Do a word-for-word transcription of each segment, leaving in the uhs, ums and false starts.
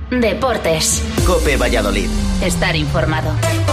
Deportes. COPE Valladolid. Estar informado.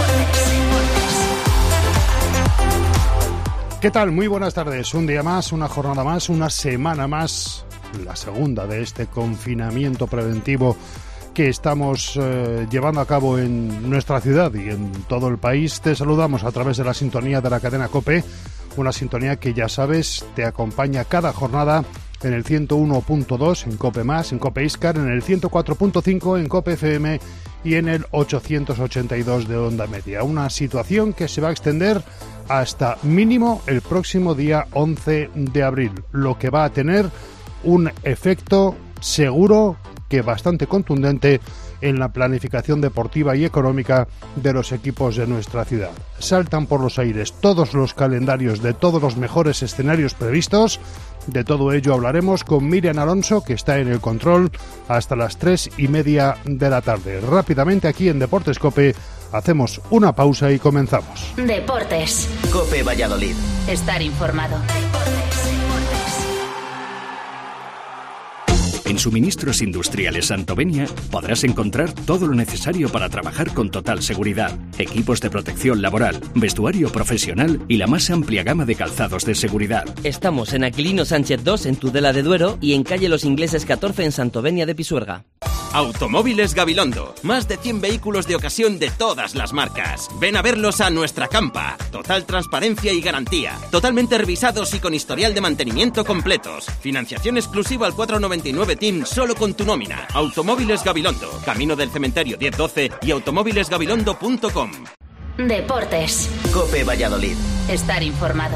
¿Qué tal? Muy buenas tardes. Un día más, una jornada más, una semana más, la segunda de este confinamiento preventivo que estamos eh, llevando a cabo en nuestra ciudad y en todo el país. Te saludamos a través de la sintonía de la cadena COPE, una sintonía que ya sabes te acompaña cada jornada en el ciento uno punto dos en COPE Más, en COPE Iscar, en el ciento cuatro punto cinco en COPE F M y en el ochocientos ochenta y dos de Onda Media. Una situación que se va a extender hasta mínimo el próximo día once de abril, lo que va a tener un efecto seguro que bastante contundente en la planificación deportiva y económica de los equipos de nuestra ciudad. Saltan por los aires todos los calendarios de todos los mejores escenarios previstos. De todo ello hablaremos con Miriam Alonso, que está en el control hasta las tres y media de la tarde. Rápidamente aquí en Deportes COPE hacemos una pausa y comenzamos. Deportes. COPE Valladolid. Estar informado. En Suministros Industriales Santovenia podrás encontrar todo lo necesario para trabajar con total seguridad, equipos de protección laboral, vestuario profesional y la más amplia gama de calzados de seguridad. Estamos en Aquilino Sánchez dos en Tudela de Duero y en calle Los Ingleses catorce en Santovenia de Pisuerga. Automóviles Gabilondo. Más de cien vehículos de ocasión de todas las marcas. Ven a verlos a nuestra campa. Total transparencia y garantía. Totalmente revisados y con historial de mantenimiento completos. Financiación exclusiva al cuatro noventa y nueve T I M solo con tu nómina. Automóviles Gabilondo. Camino del Cementerio diez doce y automóviles gabilondo punto com. Deportes. COPE Valladolid. Estar informado.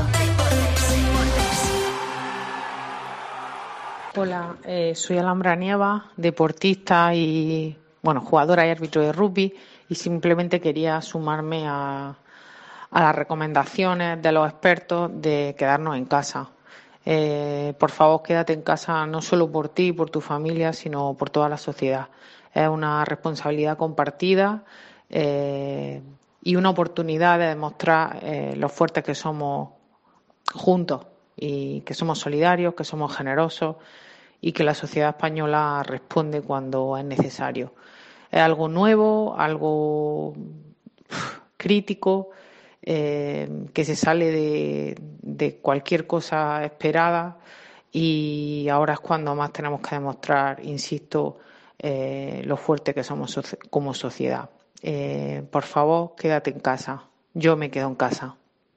Hola, eh, soy Alhambra Nieva, deportista y, bueno, jugadora y árbitro de rugby, y simplemente quería sumarme a, a las recomendaciones de los expertos de quedarnos en casa. Eh, por favor, quédate en casa no solo por ti y por tu familia, sino por toda la sociedad. Es una responsabilidad compartida eh, y una oportunidad de demostrar eh, lo fuertes que somos juntos y que somos solidarios, que somos generosos y que la sociedad española responde cuando es necesario. Es algo nuevo, algo uf, crítico, eh, que se sale de, de cualquier cosa esperada, y ahora es cuando más tenemos que demostrar, insisto, eh, lo fuerte que somos so- como sociedad. Eh, por favor, quédate en casa. Yo me quedo en casa.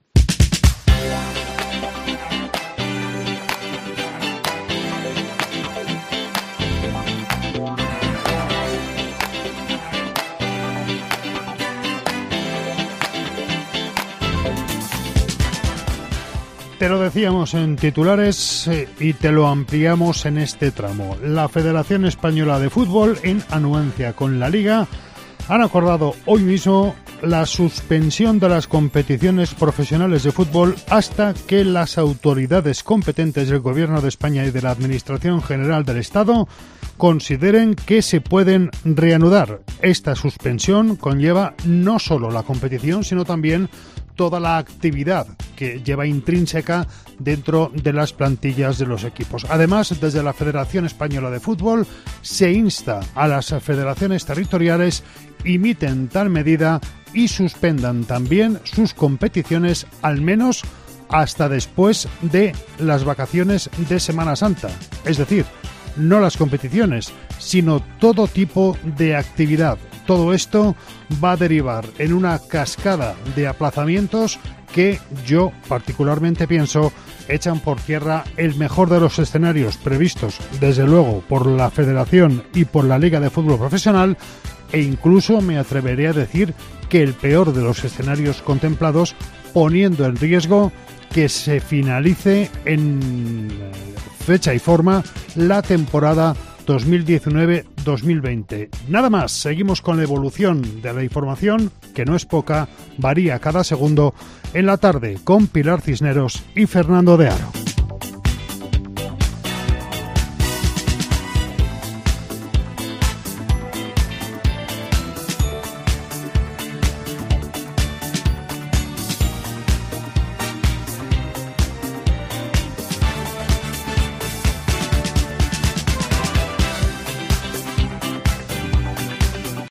Te lo decíamos en titulares eh, y te lo ampliamos en este tramo. La Federación Española de Fútbol, en anuencia con la Liga, han acordado hoy mismo la suspensión de las competiciones profesionales de fútbol hasta que las autoridades competentes del Gobierno de España y de la Administración General del Estado consideren que se pueden reanudar. Esta suspensión conlleva no solo la competición, sino también toda la actividad que lleva intrínseca dentro de las plantillas de los equipos. Además, desde la Federación Española de Fútbol se insta a las federaciones territoriales imiten tal medida y suspendan también sus competiciones al menos hasta después de las vacaciones de Semana Santa. Es decir, no las competiciones, sino todo tipo de actividad. Todo esto va a derivar en una cascada de aplazamientos que yo particularmente pienso echan por tierra el mejor de los escenarios previstos, desde luego, por la Federación y por la Liga de Fútbol Profesional, e incluso me atreveré a decir que el peor de los escenarios contemplados, poniendo en riesgo que se finalice en fecha y forma la temporada dos mil diecinueve dos mil veinte. Nada más, seguimos con la evolución de la información, que no es poca, varía cada segundo, en la tarde con Pilar Cisneros y Fernando de Aro.